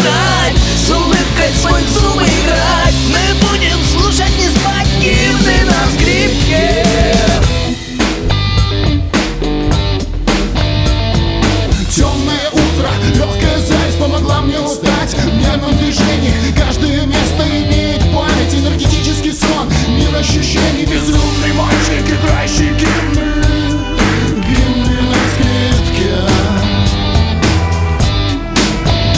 играть, с улыбкой свой зуб играть. Мы будем слушать, не спать, гимны на скрипке. Темное утро, легкая зависть помогла мне устать в нервном движении. Каждое место имеет память, энергетический сон, мир ощущений. Безумный мальчик, играющий гимны, гимны на скрипке.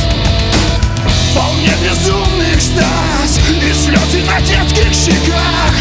Вполне безумный экстаз и слезы на детских щеках.